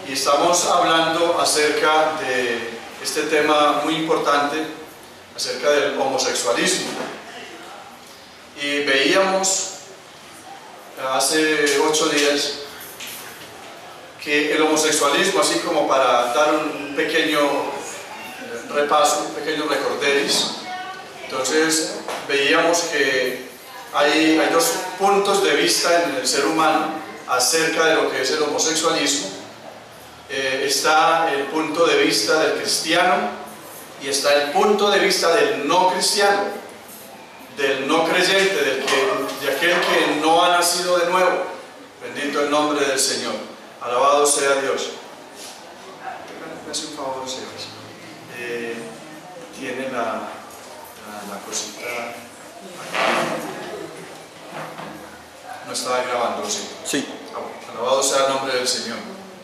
y estamos hablando acerca de este tema muy importante, acerca del homosexualismo. Y veíamos hace 8 días que el homosexualismo, así como para dar un pequeño repaso, un pequeño recorderis, entonces veíamos que hay dos puntos de vista en el ser humano acerca de lo que es el homosexualismo. Está el punto de vista del cristiano y está el punto de vista del no cristiano, del no creyente, de aquel que no ha nacido de nuevo. Bendito el nombre del Señor, alabado sea Dios. Me hace un favor, Sebas. Tiene la cosita aquí. No estaba grabando, ¿sí? Sí. Alabado sea el nombre del Señor.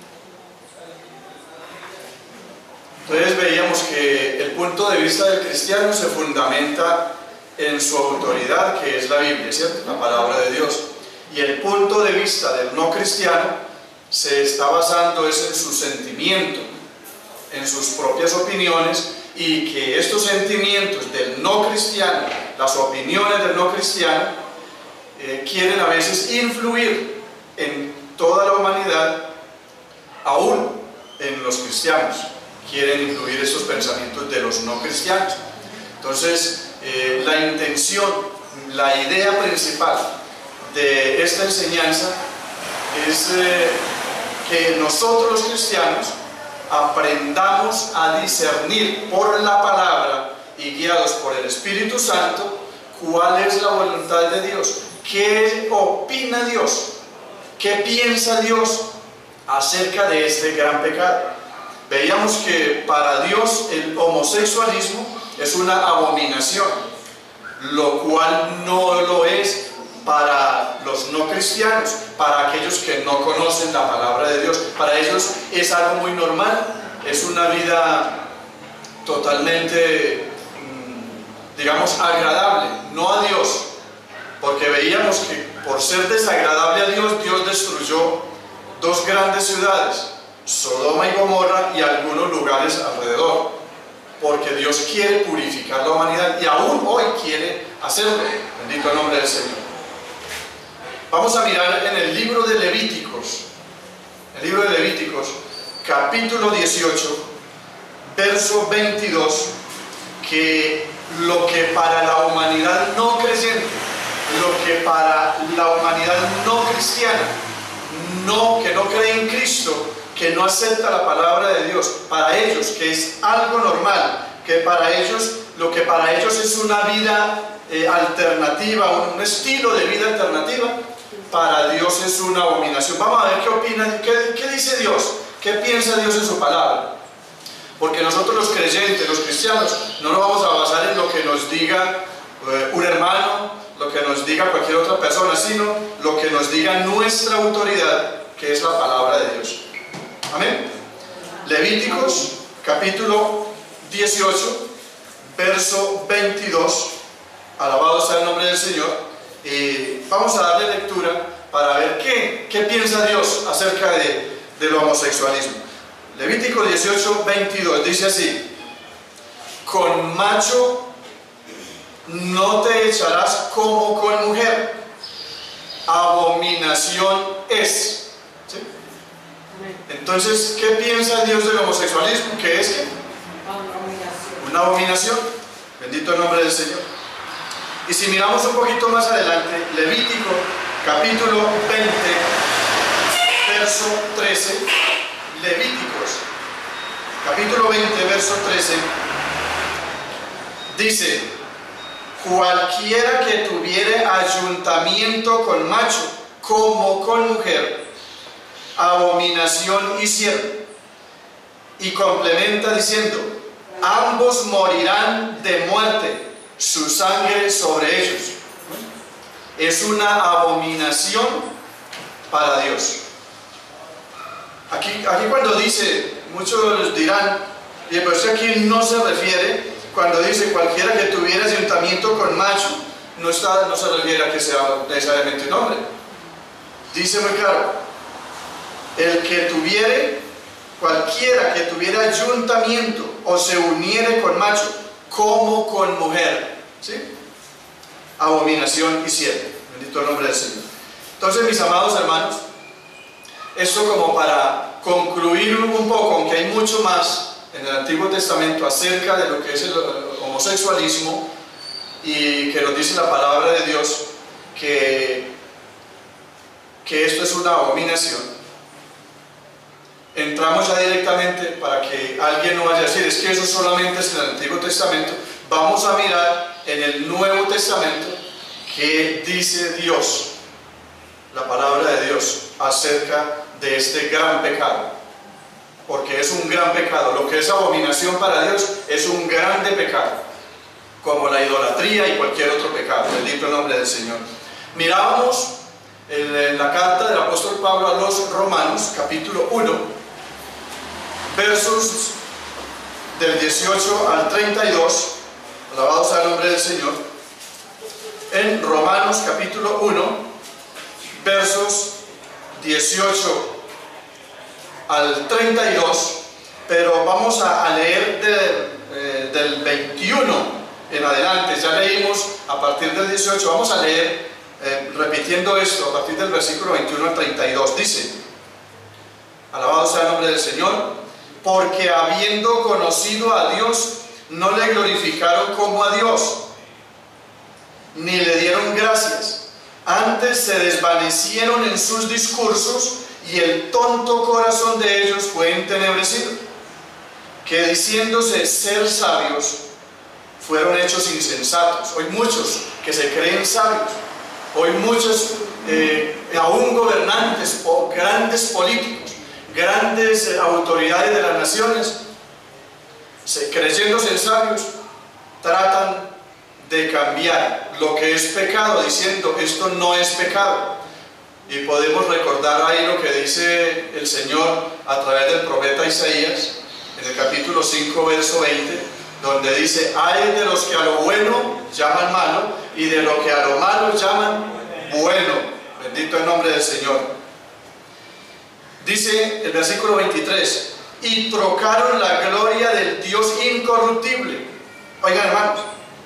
Entonces veíamos que el punto de vista del cristiano se fundamenta en su autoridad, que es la Biblia, ¿cierto? La palabra de Dios. Y el punto de vista del no cristiano se está basando en su sentimiento, en sus propias opiniones, y que estos sentimientos del no cristiano, las opiniones del no cristiano, quieren a veces influir en toda la humanidad, aún en los cristianos. Quieren influir esos pensamientos de los no cristianos. Entonces, la intención, la idea principal de esta enseñanza es que nosotros los cristianos aprendamos a discernir por la palabra y guiados por el Espíritu Santo cuál es la voluntad de Dios, qué opina Dios, qué piensa Dios acerca de este gran pecado. Veíamos que para Dios el homosexualismo es una abominación, lo cual no lo es para los no cristianos, para aquellos que no conocen la palabra de Dios. Para ellos es algo muy normal, es una vida totalmente, digamos, agradable, no a Dios, porque veíamos que por ser desagradable a Dios, Dios destruyó 2 grandes ciudades, Sodoma y Gomorra, y algunos lugares alrededor, porque Dios quiere purificar la humanidad y aún hoy quiere hacerlo. Bendito el nombre del Señor. Vamos a mirar en el libro de Levíticos, capítulo 18, verso 22, que lo que para la humanidad no creyente, lo que para la humanidad no cristiana, que no cree en Cristo, que no acepta la palabra de Dios, para ellos, que es algo normal, que para ellos, lo que para ellos es una vida alternativa, un estilo de vida alternativa, para Dios es una abominación. Vamos a ver qué opina, qué dice Dios, qué piensa Dios en su palabra. Porque nosotros los creyentes, los cristianos, no nos vamos a basar en lo que nos diga un hermano, lo que nos diga cualquier otra persona, sino lo que nos diga nuestra autoridad, que es la palabra de Dios. Amén. Levíticos capítulo 18, verso 22. Alabado sea el nombre del Señor. Vamos a darle lectura para ver qué piensa Dios acerca del homosexualismo. Levítico 18, 22 dice así: con macho no te echarás como con mujer, abominación es. ¿Sí? Entonces, ¿qué piensa Dios del homosexualismo? ¿Qué es? Una abominación. Bendito el nombre del Señor. Y si miramos un poquito más adelante, Levítico capítulo 20, verso 13, Levíticos capítulo 20, verso 13, dice: cualquiera que tuviere ayuntamiento con macho como con mujer, abominación hicieron. Y complementa diciendo: ambos morirán de muerte, su sangre sobre ellos. Es una abominación para Dios. Aquí cuando dice, muchos dirán, pero es que aquí no se refiere, cuando dice cualquiera que tuviera ayuntamiento con macho, no se refiere a que sea necesariamente un hombre. Dice muy claro: el que tuviere cualquiera que tuviera ayuntamiento o se uniere con macho, como con mujer, ¿sí? Abominación hiciera. Bendito el nombre del Señor. Entonces, mis amados hermanos, esto como para concluir un poco, aunque hay mucho más en el Antiguo Testamento acerca de lo que es el homosexualismo, y que nos dice la palabra de Dios que esto es una abominación. Entramos ya directamente, para que alguien no vaya a decir, es que eso solamente es en el Antiguo Testamento. Vamos a mirar en el Nuevo Testamento qué dice Dios, la palabra de Dios, acerca de este gran pecado. Porque es un gran pecado. Lo que es abominación para Dios es un grande pecado, como la idolatría y cualquier otro pecado. Bendito el nombre del Señor. Mirábamos en la carta del apóstol Pablo a los Romanos, capítulo 1, versos del 18 al 32, alabado sea el nombre del Señor. En Romanos capítulo 1, versos 18 al 32, pero vamos a leer del 21 en adelante. Ya leímos a partir del 18, vamos a leer repitiendo esto a partir del versículo 21 al 32. Dice: alabado sea el nombre del Señor. Porque habiendo conocido a Dios, no le glorificaron como a Dios, ni le dieron gracias. Antes se desvanecieron en sus discursos, y el tonto corazón de ellos fue entenebrecido, que diciéndose ser sabios, fueron hechos insensatos. Hoy muchos que se creen sabios, hoy muchos aún gobernantes o grandes políticos, grandes autoridades de las naciones, creyéndose sabios, tratan de cambiar lo que es pecado, diciendo esto no es pecado. Y podemos recordar ahí lo que dice el Señor a través del profeta Isaías, en el capítulo 5, verso 20, donde dice: ay de los que a lo bueno llaman malo, y de lo que a lo malo llaman bueno. Bendito el nombre del Señor. Dice el versículo 23: y trocaron la gloria del Dios incorruptible. Oigan, hermanos,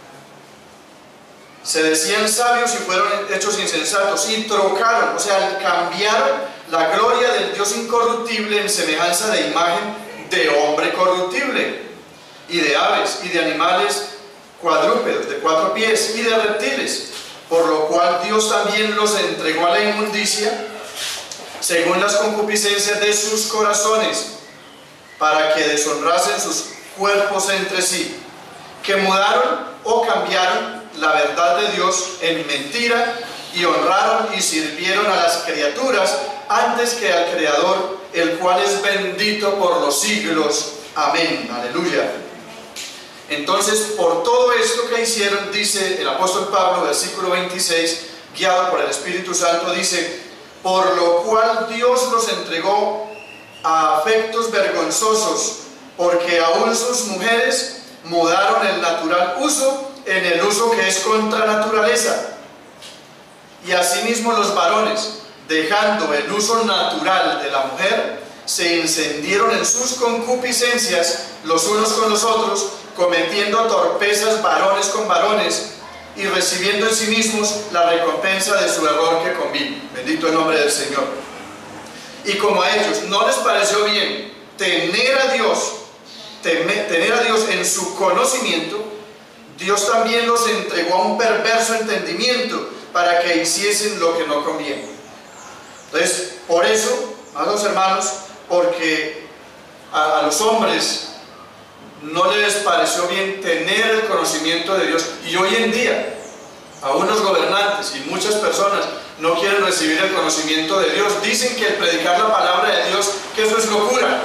se decían sabios y fueron hechos insensatos, y trocaron, o sea, cambiaron la gloria del Dios incorruptible en semejanza de imagen de hombre corruptible, y de aves, y de animales cuadrúpedos, de 4 pies, y de reptiles, por lo cual Dios también los entregó a la inmundicia, según las concupiscencias de sus corazones, para que deshonrasen sus cuerpos entre sí, que mudaron o cambiaron la verdad de Dios en mentira, y honraron y sirvieron a las criaturas antes que al Creador, el cual es bendito por los siglos. Amén. Aleluya. Entonces, por todo esto que hicieron, dice el apóstol Pablo, versículo 26, guiado por el Espíritu Santo, dice: por lo cual Dios los entregó a afectos vergonzosos, porque aún sus mujeres mudaron el natural uso en el uso que es contra naturaleza. Y asimismo los varones, dejando el uso natural de la mujer, se encendieron en sus concupiscencias los unos con los otros, cometiendo torpezas varones con varones, y recibiendo en sí mismos la recompensa de su error que convino. Bendito el nombre del Señor. Y como a ellos no les pareció bien tener a Dios en su conocimiento, Dios también los entregó a un perverso entendimiento, para que hiciesen lo que no conviene. Entonces, por eso, amados hermanos, porque a los hombres no les pareció bien tener el conocimiento de Dios, y hoy en día a unos gobernantes y muchas personas no quieren recibir el conocimiento de Dios. Dicen que el predicar la palabra de Dios, que eso es locura.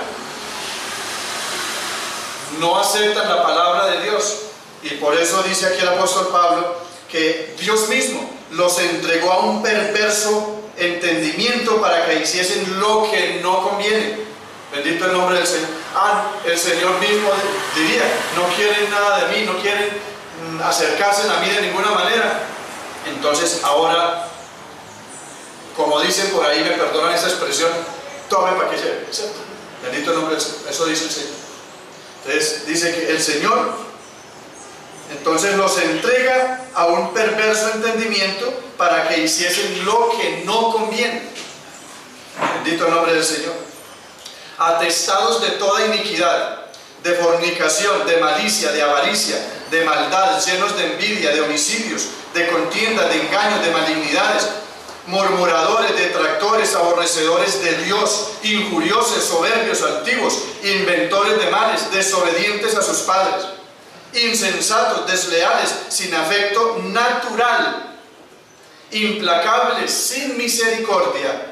No aceptan la palabra de Dios, y por eso dice aquí el apóstol Pablo que Dios mismo los entregó a un perverso entendimiento, para que hiciesen lo que no conviene. Bendito el nombre del Señor. El Señor mismo diría: no quieren nada de mí, no quieren acercarse a mí de ninguna manera. Entonces ahora, como dicen por ahí, me perdonan esa expresión, tome para que lleve, ¿cierto? Bendito Bendito el nombre del Señor. Eso dice el Señor. Entonces dice que el Señor entonces los entrega a un perverso entendimiento para que hiciesen lo que no conviene. Bendito el nombre del Señor. Atestados de toda iniquidad, de fornicación, de malicia, de avaricia, de maldad, llenos de envidia, de homicidios, de contiendas, de engaños, de malignidades, murmuradores, detractores, aborrecedores de Dios, injuriosos, soberbios, altivos, inventores de males, desobedientes a sus padres, insensatos, desleales, sin afecto natural, implacables, sin misericordia.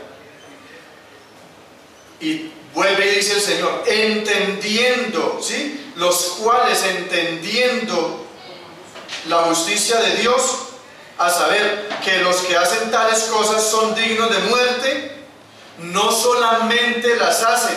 Y vuelve y dice el Señor, entendiendo, ¿sí? Los cuales entendiendo la justicia de Dios, a saber que los que hacen tales cosas son dignos de muerte, no solamente las hacen,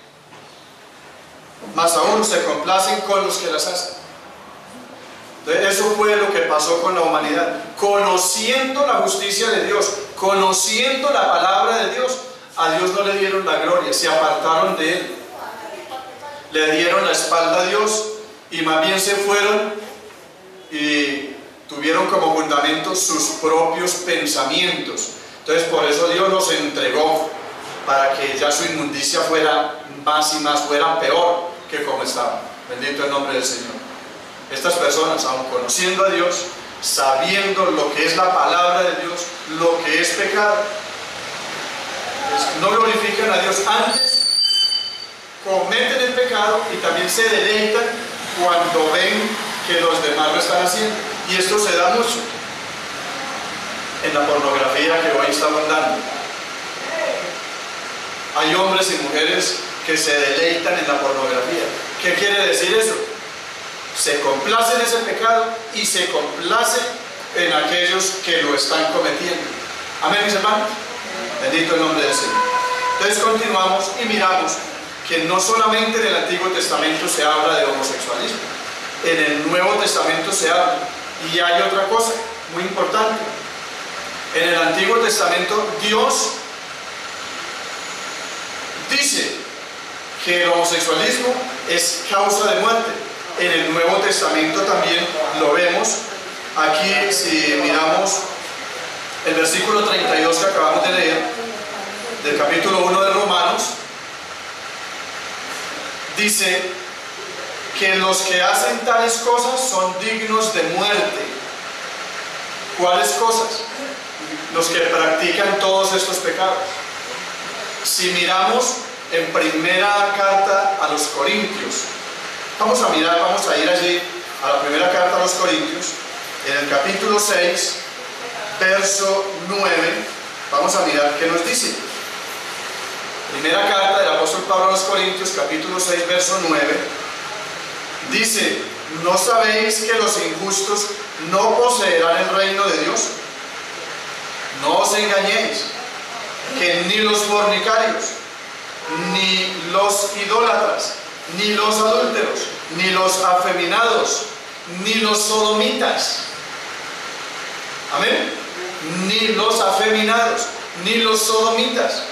más aún se complacen con los que las hacen. Entonces, eso fue lo que pasó con la humanidad. Conociendo la justicia de Dios, conociendo la palabra de Dios, a Dios no le dieron la gloria, se apartaron de Él, le dieron la espalda a Dios y más bien se fueron y tuvieron como fundamento sus propios pensamientos. Entonces por eso Dios los entregó, para que ya su inmundicia fuera más y más, fuera peor que como estaba. Bendito el nombre del Señor. Estas personas, aun conociendo a Dios, sabiendo lo que es la palabra de Dios, lo que es pecado, no glorifican a Dios, antes cometen el pecado y también se deleitan cuando ven que los demás lo están haciendo. Y esto se da mucho en la pornografía que hoy está abundando. Hay hombres y mujeres que se deleitan en la pornografía. ¿Qué quiere decir eso? Se complace en ese pecado y se complace en aquellos que lo están cometiendo. Amén, mis hermanos. Bendito el nombre del Señor. Entonces continuamos y miramos que no solamente en el Antiguo Testamento se habla de homosexualismo, en el Nuevo Testamento se habla. Y hay otra cosa muy importante. En el Antiguo Testamento Dios dice que el homosexualismo es causa de muerte. En el Nuevo Testamento también lo vemos. Aquí, si miramos el versículo 32 que acabamos de leer, del capítulo 1 de Romanos, dice que los que hacen tales cosas son dignos de muerte. ¿Cuáles cosas? Los que practican todos estos pecados. Si miramos en primera carta a los Corintios, vamos a ir allí a la primera carta a los Corintios, en el capítulo 6, verso 9, vamos a mirar qué nos dice. Primera carta del apóstol Pablo a los Corintios, capítulo 6, verso 9, dice: ¿no sabéis que los injustos no poseerán el reino de Dios? No os engañéis, que ni los fornicarios, ni los idólatras, ni los adúlteros, ni los afeminados, ni los sodomitas, amén, ni los afeminados, ni los sodomitas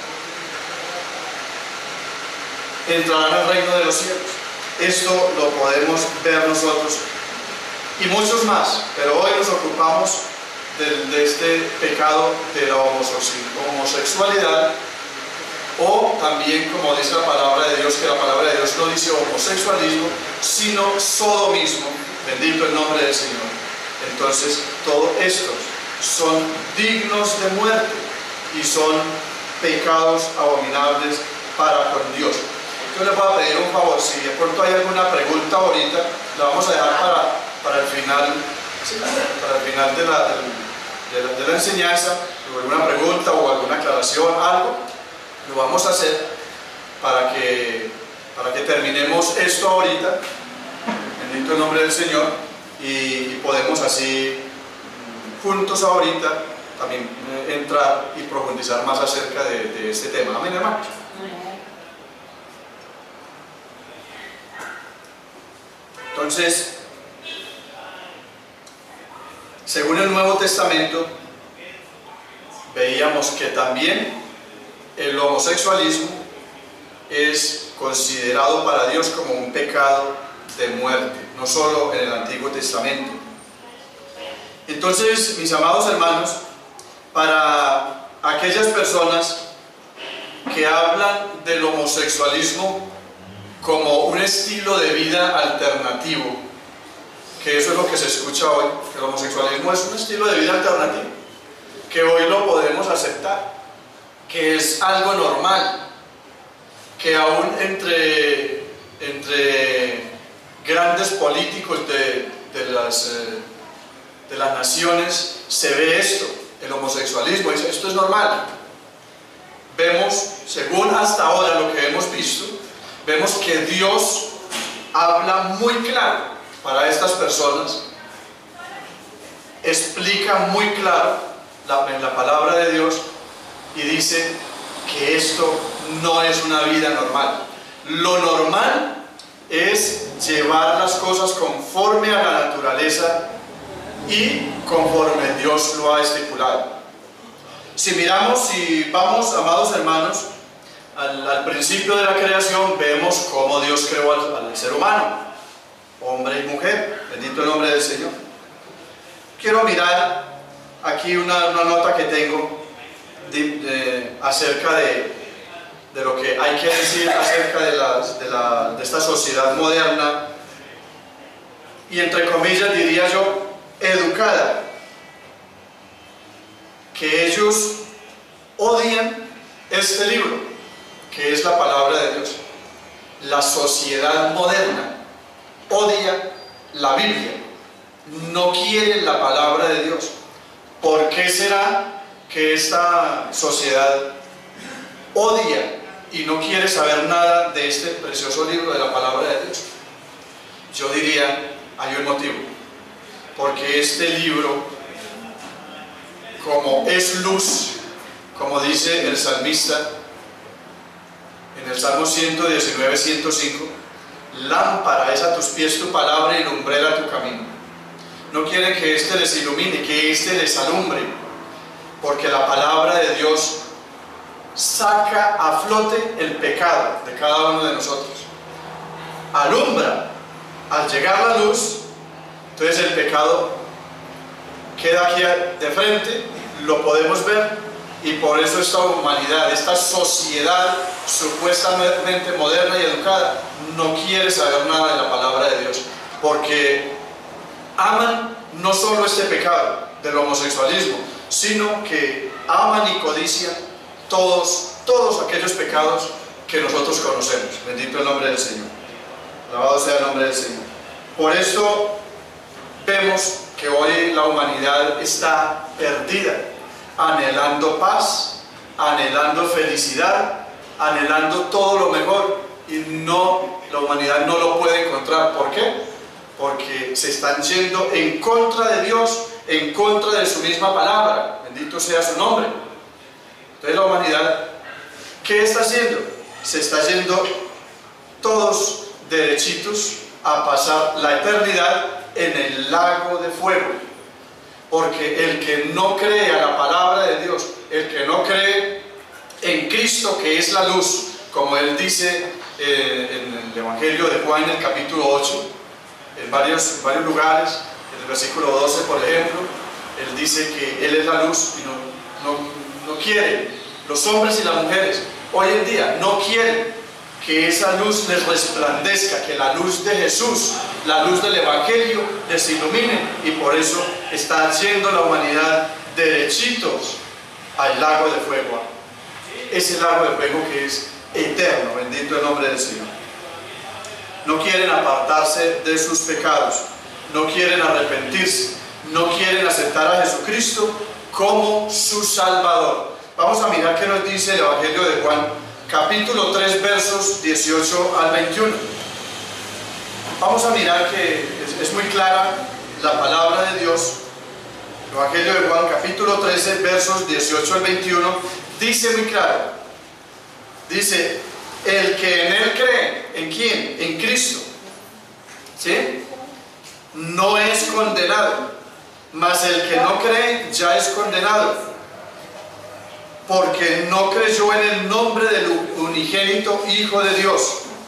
entrarán al reino de los cielos. Esto lo podemos ver nosotros y muchos más, pero hoy nos ocupamos de este pecado de la homosexualidad, o también, como dice la palabra de Dios, que la palabra de Dios no dice homosexualismo, sino sodomismo. Bendito el nombre del Señor. Entonces, todos estos son dignos de muerte y son pecados abominables para con Dios. Yo le voy a pedir un favor, si de pronto hay alguna pregunta ahorita, la vamos a dejar para el final, para el final de la enseñanza, o alguna pregunta o alguna aclaración, algo, lo vamos a hacer para que terminemos esto ahorita, bendito el nombre del Señor, y podemos así juntos ahorita también entrar y profundizar más acerca de este tema. Amén, hermanos. Entonces, según el Nuevo Testamento, veíamos que también el homosexualismo es considerado para Dios como un pecado de muerte, no solo en el Antiguo Testamento. Entonces, mis amados hermanos, para aquellas personas que hablan del homosexualismo como un estilo de vida alternativo, que eso es lo que se escucha hoy, que el homosexualismo es un estilo de vida alternativo, que hoy lo podemos aceptar, que es algo normal, que aún entre grandes políticos de las naciones se ve esto, el homosexualismo, esto es normal. Vemos, según hasta ahora lo que hemos visto, vemos que Dios habla muy claro para estas personas, explica muy claro en la palabra de Dios y dice que esto no es una vida normal. Lo normal es llevar las cosas conforme a la naturaleza y conforme Dios lo ha estipulado. Si vamos, amados hermanos, al principio de la creación, vemos cómo Dios creó al ser humano, hombre y mujer, bendito el nombre del Señor. Quiero mirar aquí una nota que tengo acerca de lo que hay que decir acerca de esta sociedad moderna, y entre comillas diría yo, educada, que ellos odian este libro, que es la palabra de Dios. La sociedad moderna odia la Biblia, no quiere la palabra de Dios. ¿Por qué será que esta sociedad odia y no quiere saber nada de este precioso libro de la palabra de Dios? Yo diría, hay un motivo. Porque este libro, como es luz, como dice el salmista en el Salmo 119, 105, lámpara es a tus pies tu palabra y lumbrera tu camino. No quiere que éste les ilumine, que éste les alumbre, porque la palabra de Dios saca a flote el pecado de cada uno de nosotros. Alumbra. Al llegar la luz, entonces el pecado queda aquí de frente, lo podemos ver, y por eso esta humanidad, esta sociedad supuestamente moderna y educada, no quiere saber nada de la palabra de Dios, porque aman no solo este pecado del homosexualismo, sino que aman y codician todos aquellos pecados que nosotros conocemos. Bendito el nombre del Señor. Alabado sea el nombre del Señor. Por esto vemos que hoy la humanidad está perdida, anhelando paz, anhelando felicidad, anhelando todo lo mejor, y la humanidad no lo puede encontrar. ¿Por qué? Porque se están yendo en contra de Dios, en contra de su misma palabra. Bendito sea su nombre. Entonces la humanidad, ¿qué está haciendo? Se está yendo todos derechitos a pasar la eternidad en el lago de fuego. Porque el que no cree a la palabra de Dios, el que no cree en Cristo, que es la luz, como él dice en el Evangelio de Juan, en el capítulo 8, en varios lugares, en el versículo 12, por ejemplo, él dice que él es la luz y no quiere, los hombres y las mujeres hoy en día no quieren que esa luz les resplandezca, que la luz de Jesús, la luz del Evangelio les ilumine, y por eso está yendo la humanidad derechitos al lago de fuego, ese lago de fuego que es eterno. Bendito el nombre del Señor. No quieren apartarse de sus pecados, no quieren arrepentirse, no quieren aceptar a Jesucristo como su Salvador. Vamos a mirar qué nos dice el Evangelio de Juan, capítulo 3, versos 18 al 21. Vamos a mirar que es muy clara la palabra de Dios. El Evangelio de Juan, capítulo 13, versos 18 al 21, dice muy claro. Dice, el que en él cree, ¿en quién? En Cristo, ¿sí? No es condenado, mas el que no cree ya es condenado, porque no creyó en el nombre del unigénito Hijo de Dios.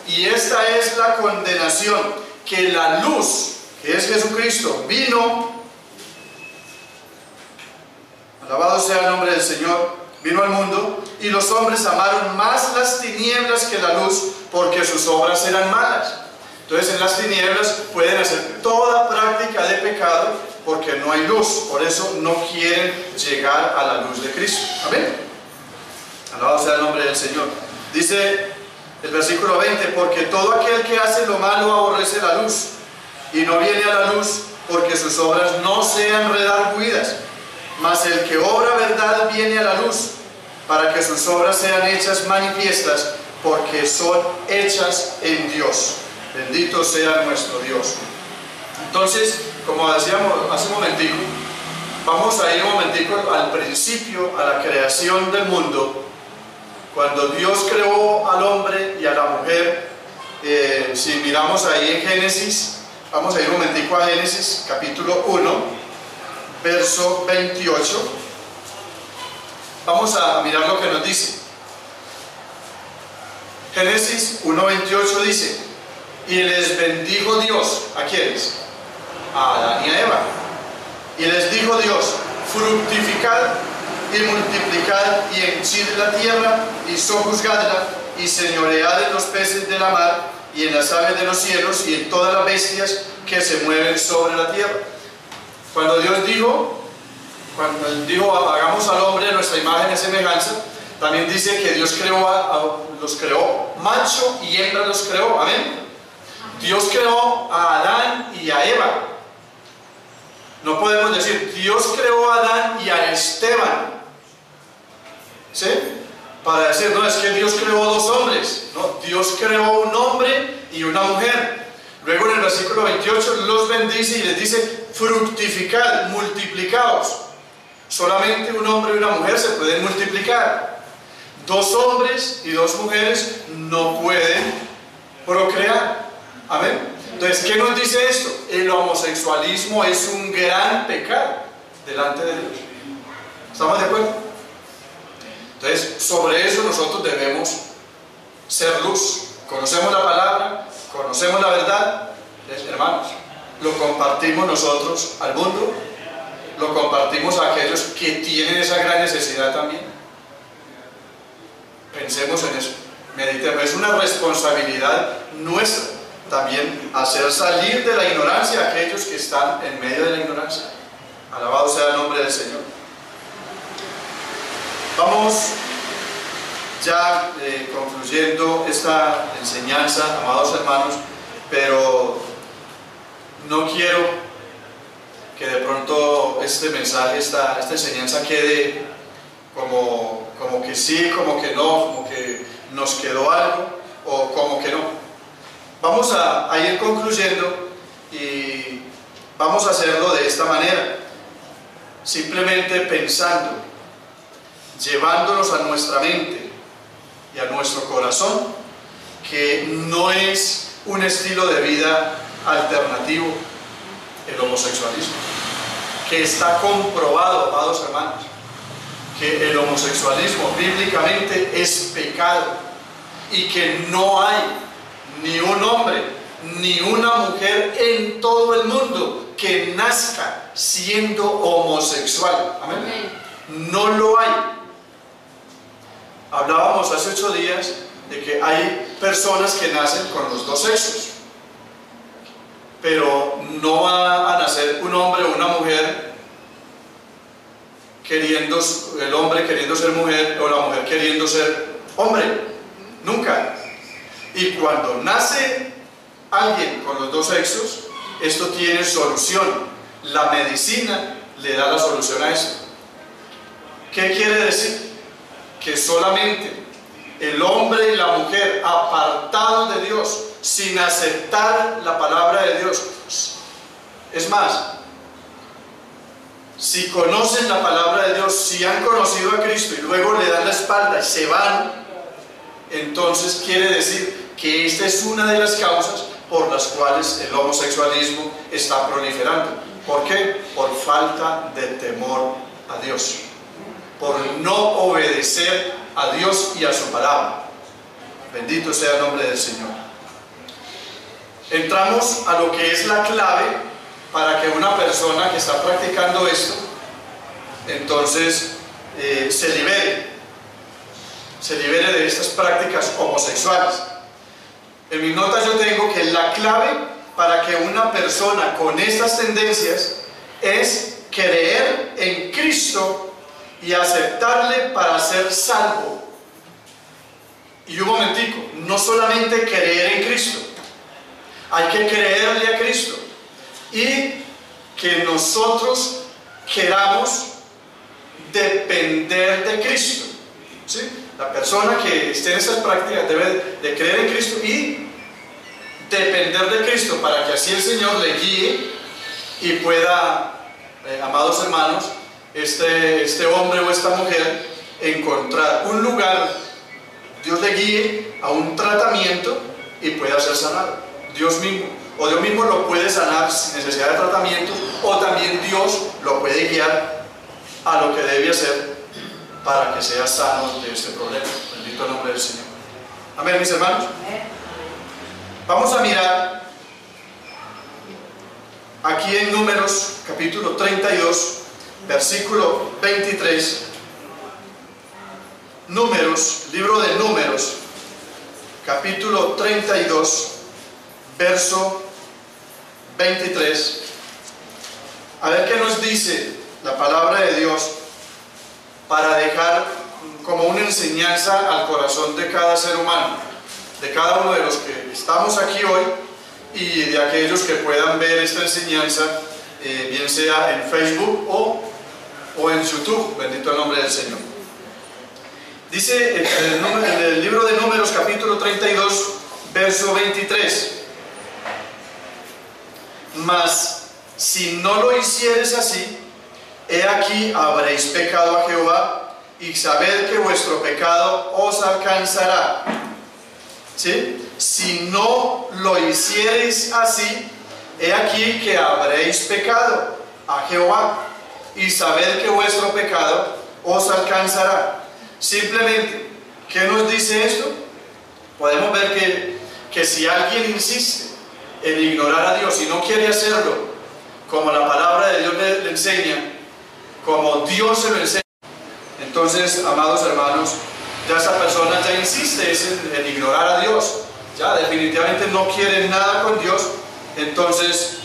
Y esta es la condenación, que la luz, que es Jesucristo, vino, alabado sea el nombre del Señor, vino al mundo, y los hombres amaron más las tinieblas que la luz, porque sus obras eran malas. Entonces en las tinieblas pueden hacer toda práctica de pecado, porque no hay luz. Por eso no quieren llegar a la luz de Cristo. Amén. Alabado sea el nombre del Señor. Dice el versículo 20, porque todo aquel que hace lo malo aborrece la luz, y no viene a la luz, porque sus obras no sean redargüidas. Mas el que obra verdad viene a la luz, para que sus obras sean hechas manifiestas, porque son hechas en Dios. Bendito sea nuestro Dios. Entonces, como decíamos hace un momentico, vamos a ir un momentico al principio, a la creación del mundo. Cuando Dios creó al hombre y a la mujer, si miramos ahí en Génesis, vamos a ir un momentico a Génesis, capítulo 1, verso 28. Vamos a mirar lo que nos dice. Génesis 1:28 dice: y les bendijo Dios, ¿a quiénes? A Adán y a Eva. Y les dijo Dios: fructificad y multiplicad y henchid la tierra y sojuzgadla y señoread en los peces de la mar y en las aves de los cielos y en todas las bestias que se mueven sobre la tierra. Cuando Dios dijo, hagamos al hombre a nuestra imagen y semejanza, también dice que Dios los creó, macho y hembra los creó. Amén. Dios creó a Adán y a Eva. No podemos decir Dios creó a Adán y a Esteban, ¿sí? Para decir, no, es que Dios creó dos hombres. No, Dios creó un hombre y una mujer. Luego en el versículo 28 los bendice y les dice: fructificad, multiplicaos. Solamente un hombre y una mujer se pueden multiplicar. Dos hombres y dos mujeres no pueden procrear. Amén. Entonces, ¿qué nos dice esto? El homosexualismo es un gran pecado delante de Dios. ¿Estamos de acuerdo? Entonces, sobre eso nosotros debemos ser luz. Conocemos la palabra, conocemos la verdad, hermanos, lo compartimos nosotros al mundo, lo compartimos a aquellos que tienen esa gran necesidad también. Pensemos en eso, meditemos. Es una responsabilidad nuestra también hacer salir de la ignorancia a aquellos que están en medio de la ignorancia. Alabado sea el nombre del Señor. Vamos ya concluyendo esta enseñanza, amados hermanos, pero no quiero que de pronto este mensaje, esta enseñanza quede como que sí, como que no, como que nos quedó algo o como que no. Vamos a ir concluyendo y vamos a hacerlo de esta manera, simplemente pensando, llevándonos a nuestra mente y a nuestro corazón, que no es un estilo de vida alternativo el homosexualismo, que está comprobado, amados hermanos, que el homosexualismo bíblicamente es pecado y que no hay ni un hombre ni una mujer en todo el mundo que nazca siendo homosexual. Amén. No lo hay. Hablábamos hace 8 días de que hay personas que nacen con los dos sexos, pero no va a nacer un hombre o una mujer el hombre queriendo ser mujer o la mujer queriendo ser hombre. Nunca. Y cuando nace alguien con los dos sexos, esto tiene solución. La medicina le da la solución a esto. ¿Qué quiere decir? Que solamente el hombre y la mujer apartados de Dios, sin aceptar la palabra de Dios. Es más, si conocen la palabra de Dios, si han conocido a Cristo y luego le dan la espalda y se van, entonces quiere decir que esta es una de las causas por las cuales el homosexualismo está proliferando. ¿Por qué? Por falta de temor a Dios, por no obedecer a Dios y a su palabra. Bendito sea el nombre del Señor. entramos a lo que es la clave para que una persona que está practicando esto, entonces se libere de estas prácticas homosexuales. En mis notas yo tengo que la clave para que una persona con estas tendencias es creer en Cristo y aceptarle para ser salvo. Y un momentico, no solamente creer en Cristo, hay que creerle a Cristo y que nosotros queramos depender de Cristo, ¿sí? La persona que esté en esas prácticas debe de creer en Cristo y depender de Cristo para que así el Señor le guíe y pueda, amados hermanos, este hombre o esta mujer encontrar un lugar, Dios le guíe a un tratamiento y pueda ser sanado. Dios mismo lo puede sanar sin necesidad de tratamiento, o también Dios lo puede guiar a lo que debe hacer para que sea sano de este problema. Bendito el nombre del Señor. Amén, mis hermanos. Vamos a mirar aquí en Números capítulo 32 versículo 23. Números, libro de Números capítulo 32 verso 23. A ver qué nos dice la palabra de Dios para dejar como una enseñanza al corazón de cada ser humano, de cada uno de los que estamos aquí hoy y de aquellos que puedan ver esta enseñanza, bien sea en Facebook o en YouTube. Bendito el nombre del Señor. Dice en el libro de Números capítulo 32 verso 23: mas si no lo hicieres así, he aquí habréis pecado a Jehová, y sabed que vuestro pecado os alcanzará. ¿Sí? Si no lo hiciereis así, he aquí que habréis pecado a Jehová, y sabed que vuestro pecado os alcanzará. Simplemente, ¿qué nos dice esto? Podemos ver que si alguien insiste en ignorar a Dios y no quiere hacerlo como la palabra de Dios le enseña, como Dios se lo enseña, entonces, amados hermanos, ya esa persona ya insiste en ignorar a Dios, ya definitivamente no quiere nada con Dios, entonces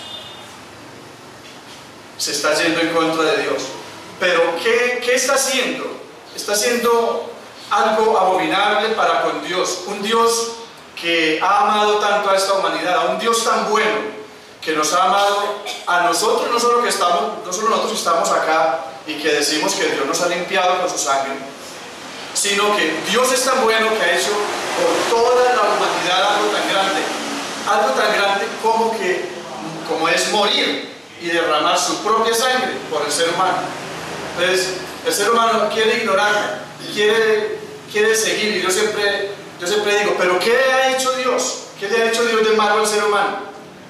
se está yendo en contra de Dios. Pero ¿qué está haciendo? Está haciendo algo abominable para con Dios, un Dios que ha amado tanto a esta humanidad, a un Dios tan bueno que nos ha amado a nosotros, no solo nosotros que estamos acá y que decimos que Dios nos ha limpiado con su sangre, sino que Dios es tan bueno que ha hecho por toda la humanidad algo tan grande como es morir y derramar su propia sangre por el ser humano. Entonces, el ser humano quiere ignorar, quiere seguir, y yo siempre digo, ¿pero qué le ha hecho Dios? ¿Qué le ha hecho Dios de malo al ser humano?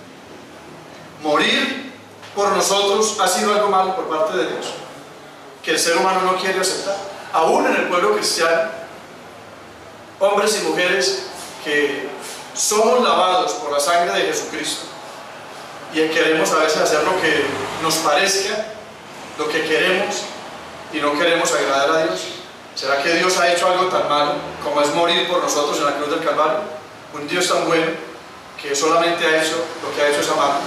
Morir por nosotros ha sido algo malo por parte de Dios, que el ser humano no quiere aceptar. Aún en el pueblo cristiano, hombres y mujeres que somos lavados por la sangre de Jesucristo y queremos a veces hacer lo que nos parezca, lo que queremos, y no queremos agradar a Dios. ¿Será que Dios ha hecho algo tan malo como es morir por nosotros en la cruz del Calvario? Un Dios tan bueno que solamente ha hecho lo que ha hecho es amarnos.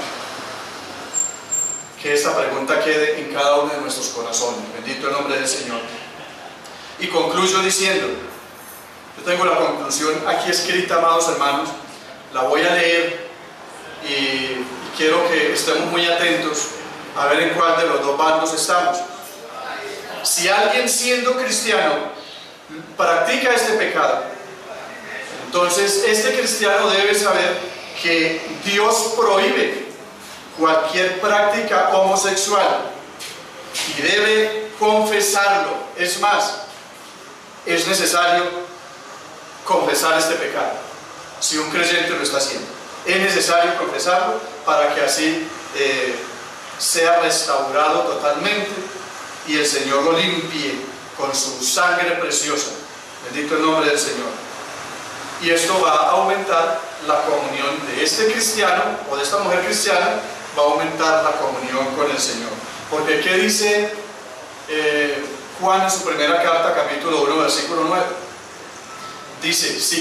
Que esta pregunta quede en cada uno de nuestros corazones. Bendito el nombre del Señor. Y concluyo diciendo, yo tengo la conclusión aquí escrita, amados hermanos, la voy a leer y quiero que estemos muy atentos a ver en cuál de los dos bandos estamos. Si alguien siendo cristiano practica este pecado, entonces este cristiano debe saber que Dios prohíbe cualquier práctica homosexual y debe confesarlo. Es más, es necesario confesar este pecado. Si un creyente lo está haciendo, es necesario confesarlo para que así sea restaurado totalmente y el Señor lo limpie con su sangre preciosa. Bendito el nombre del Señor. Y esto va a aumentar la comunión de este cristiano o de esta mujer cristiana va a aumentar la comunión con el Señor. Porque ¿qué dice Juan en su primera carta, capítulo 1, versículo 9? Dice, si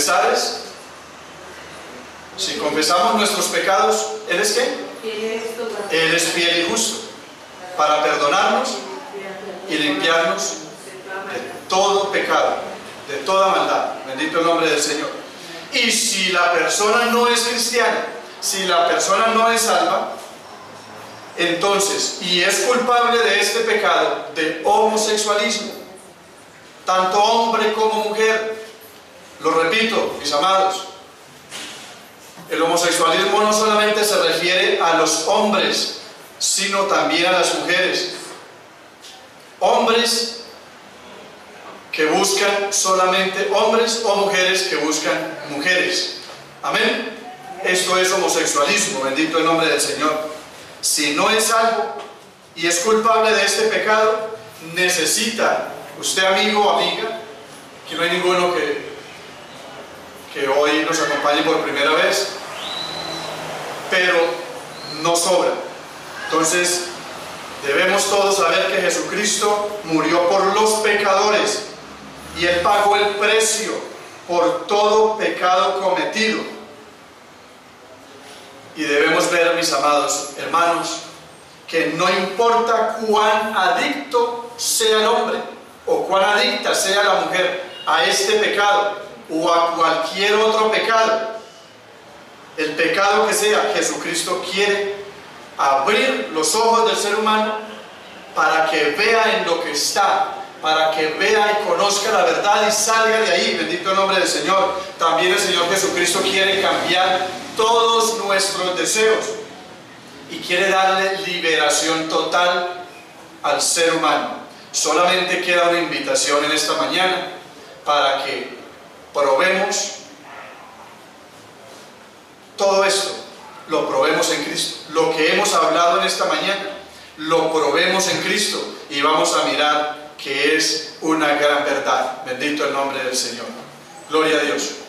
confesamos nuestros pecados, ¿Él es qué? Él es fiel y justo para perdonarnos y limpiarnos de todo pecado, de toda maldad. Bendito el nombre del Señor. Y si la persona no es cristiana, si la persona no es salva, entonces, y es culpable de este pecado, de homosexualismo, tanto hombre como mujer, lo repito, mis amados, el homosexualismo no solamente se refiere a los hombres, sino también a las mujeres. Hombres que buscan solamente hombres o mujeres que buscan mujeres. Amén. Esto es homosexualismo, bendito el nombre del Señor. Si no es salvo y es culpable de este pecado, necesita, usted amigo o amiga, que no hay ninguno que hoy nos acompañe por primera vez, pero no sobra. Entonces, debemos todos saber que Jesucristo murió por los pecadores y Él pagó el precio por todo pecado cometido. Y debemos ver, mis amados hermanos, que no importa cuán adicto sea el hombre o cuán adicta sea la mujer a este pecado o a cualquier otro pecado, el pecado que sea, Jesucristo quiere abrir los ojos del ser humano para que vea en lo que está, para que vea y conozca la verdad y salga de ahí. Bendito el nombre del Señor. También el Señor Jesucristo quiere cambiar todos nuestros deseos y quiere darle liberación total al ser humano. Solamente queda una invitación en esta mañana para que probemos todo esto, lo probemos en Cristo. Lo que hemos hablado en esta mañana, lo probemos en Cristo y vamos a mirar que es una gran verdad. Bendito el nombre del Señor. Gloria a Dios.